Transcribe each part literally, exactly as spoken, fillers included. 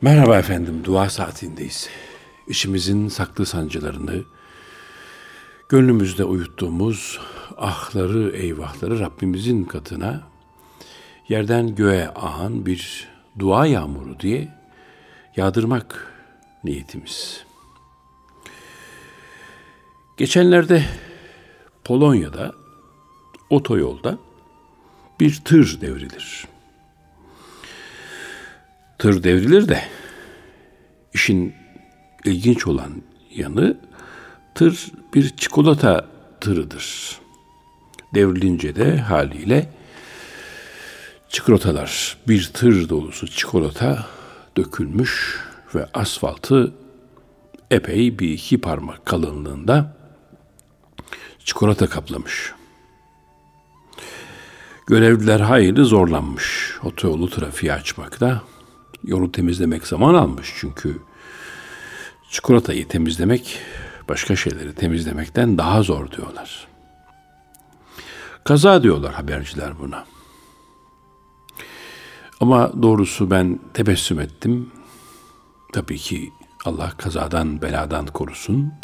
Merhaba efendim, dua saatindeyiz. İşimizin saklı sancılarını, gönlümüzde uyuttuğumuz ahları, eyvahları Rabbimizin katına, yerden göğe ahan bir dua yağmuru diye yağdırmak niyetimiz. Geçenlerde Polonya'da, otoyolda bir tır devrilir. Tır devrilir de işin ilginç olan yanı tır bir çikolata tırıdır. Devrilince de haliyle çikolatalar, bir tır dolusu çikolata dökülmüş ve asfaltı epey bir iki parmak kalınlığında çikolata kaplamış. Görevliler hayli zorlanmış otoyolu trafiğe açmakta. Yolu temizlemek zaman almış çünkü çikolatayı temizlemek başka şeyleri temizlemekten daha zor diyorlar. Kaza diyorlar haberciler buna. Ama doğrusu ben tebessüm ettim. Tabii ki Allah kazadan beladan korusun.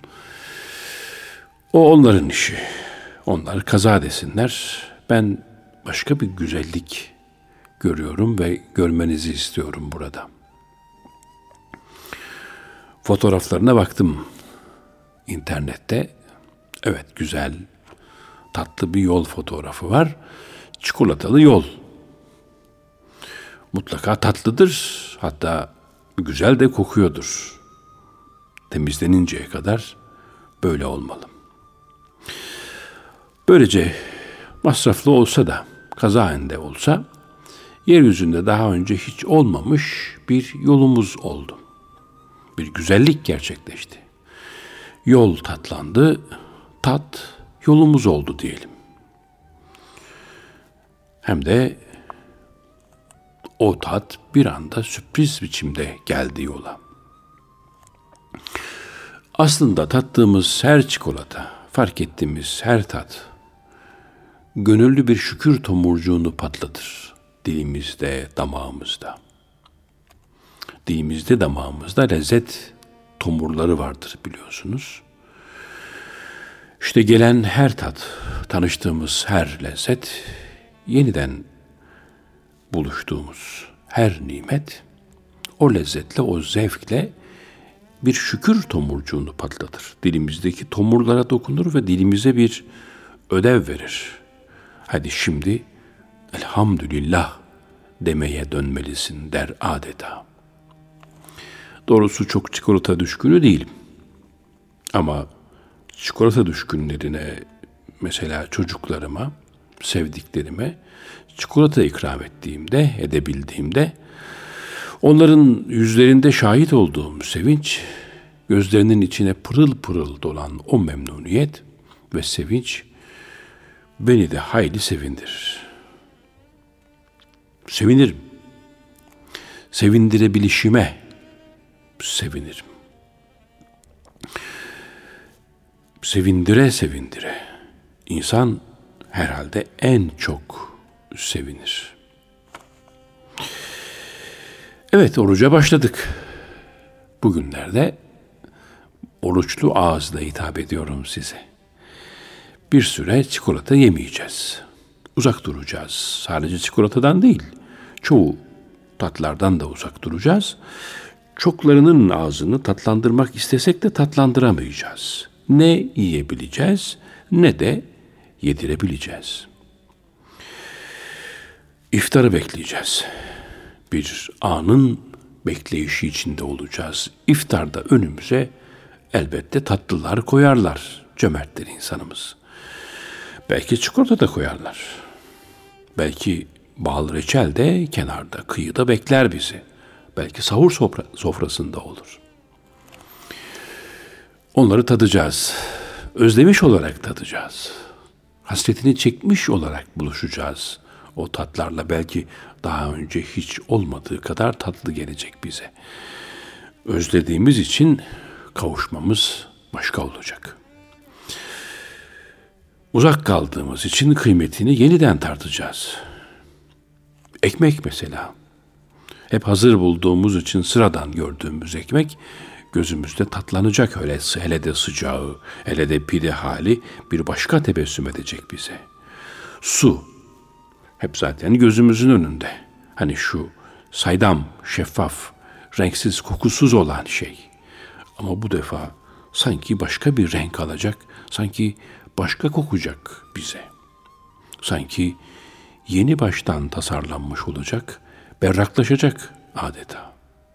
O onların işi. Onlar kaza desinler. Ben başka bir güzellik görüyorum ve görmenizi istiyorum burada. Fotoğraflarına baktım internette. Evet, güzel, tatlı bir yol fotoğrafı var. Çikolatalı yol. Mutlaka tatlıdır. Hatta güzel de kokuyordur. Temizleninceye kadar böyle olmalı. Böylece masraflı olsa da, kazaen de olsa, yeryüzünde daha önce hiç olmamış bir yolumuz oldu. Bir güzellik gerçekleşti. Yol tatlandı, tat yolumuz oldu diyelim. Hem de o tat bir anda sürpriz biçimde geldi yola. Aslında tattığımız her çikolata, fark ettiğimiz her tat, gönüllü bir şükür tomurcuğunu patlatır. Dilimizde, damağımızda. Dilimizde, damağımızda lezzet tomurları vardır biliyorsunuz. İşte gelen her tat, tanıştığımız her lezzet, yeniden buluştuğumuz her nimet, o lezzetle, o zevkle bir şükür tomurcuğunu patlatır. Dilimizdeki tomurlara dokunur ve dilimize bir ödev verir. Hadi şimdi elhamdülillah demeye dönmelisin der adeta. Doğrusu çok çikolata düşkünü değilim. Ama çikolata düşkünlerine, mesela çocuklarıma, sevdiklerime çikolata ikram ettiğimde, edebildiğimde onların yüzlerinde şahit olduğum sevinç, gözlerinin içine pırıl pırıl dolan o memnuniyet ve sevinç beni de hayli sevindirir. Sevinirim. Sevindirebilişime sevinirim. Sevindire sevindire İnsan herhalde en çok sevinir. Evet, oruca başladık. Bugünlerde oruçlu ağızla hitap ediyorum size. Bir süre çikolata yemeyeceğiz. Uzak duracağız. Sadece çikolatadan değil, çoğu tatlardan da uzak duracağız. Çoklarının ağzını tatlandırmak istesek de tatlandıramayacağız. Ne yiyebileceğiz, ne de yedirebileceğiz. İftarı bekleyeceğiz. Bir anın bekleyişi içinde olacağız. İftarda önümüze elbette tatlılar koyarlar cömertler insanımız. Belki çikolata da koyarlar. Belki bal reçel de kenarda, kıyıda bekler bizi. Belki sahur sofra, sofrasında olur. Onları tadacağız. Özlemiş olarak tadacağız. Hasretini çekmiş olarak buluşacağız. O tatlarla belki daha önce hiç olmadığı kadar tatlı gelecek bize. Özlediğimiz için kavuşmamız başka olacak. Uzak kaldığımız için kıymetini yeniden tartacağız. Ekmek mesela. hep hazır bulduğumuz için sıradan gördüğümüz ekmek gözümüzde tatlanacak, öyle hele de sıcağı, hele de pide hali bir başka tebessüm edecek bize. Su, hep zaten gözümüzün önünde. Hani şu saydam, şeffaf, renksiz, kokusuz olan şey. Ama bu defa sanki başka bir renk alacak, sanki başka kokacak bize. Sanki yeni baştan tasarlanmış olacak, berraklaşacak adeta.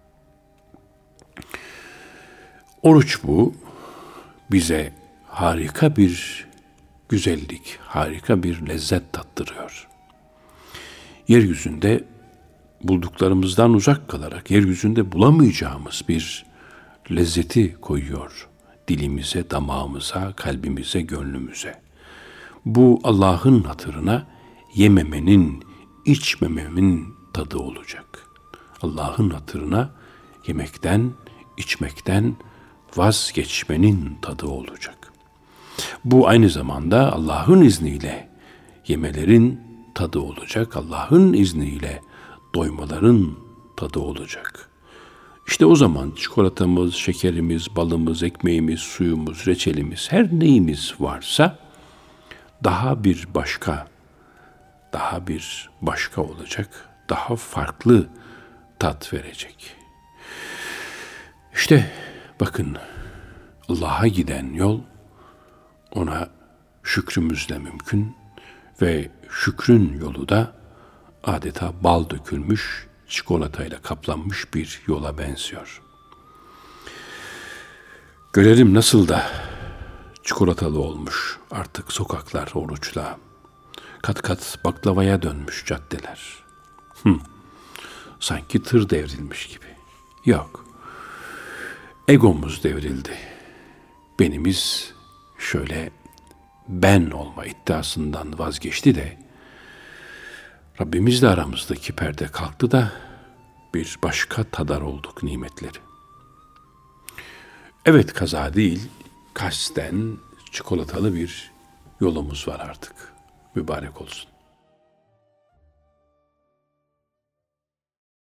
Oruç bu, bize harika bir güzellik, harika bir lezzet tattırıyor. Yeryüzünde bulduklarımızdan uzak kalarak, yeryüzünde bulamayacağımız bir lezzeti koyuyor dilimize, damağımıza, kalbimize, gönlümüze. Bu Allah'ın hatırına yememenin, içmememin tadı olacak. Allah'ın hatırına yemekten, içmekten vazgeçmenin tadı olacak. Bu aynı zamanda Allah'ın izniyle yemelerin tadı olacak. Allah'ın izniyle doymaların tadı olacak. İşte o zaman çikolatamız, şekerimiz, balımız, ekmeğimiz, suyumuz, reçelimiz, her neyimiz varsa daha bir başka, daha bir başka olacak, daha farklı tat verecek. İşte bakın, Allah'a giden yol ona şükrümüzle mümkün ve şükrün yolu da adeta bal dökülmüş, çikolatayla kaplanmış bir yola benziyor. Görelim nasıl da çikolatalı olmuş artık sokaklar oruçla. Kat kat baklavaya dönmüş caddeler. Hı. Sanki tır devrilmiş gibi. Yok. Egomuz devrildi. Benimiz şöyle ben olma iddiasından vazgeçti de Rabbimizle aramızdaki perde kalktı da bir başka tadar olduk nimetleri. Evet, kaza değil, kasten çikolatalı bir yolumuz var artık. Mübarek olsun.